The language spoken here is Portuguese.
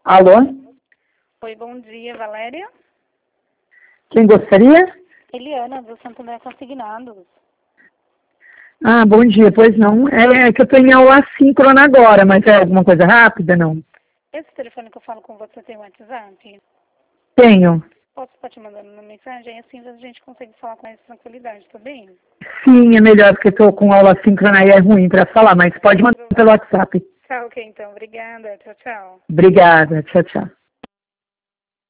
Alô? Oi, bom dia, Valéria. Quem gostaria? Eliana, do Santo André Consignados. Ah, bom dia. Pois não. É que eu estou em aula assíncrona agora, mas é alguma coisa rápida, não? Esse telefone que eu falo com você tem WhatsApp? Tenho. Posso estar te mandando uma mensagem? Assim a gente consegue falar com mais tranquilidade, tá bem? Sim, é melhor, porque estou com aula assíncrona e é ruim para falar, mas pode mandar pelo WhatsApp. Tá, ok, então. Obrigada. Tchau, tchau. Obrigada. Tchau, tchau.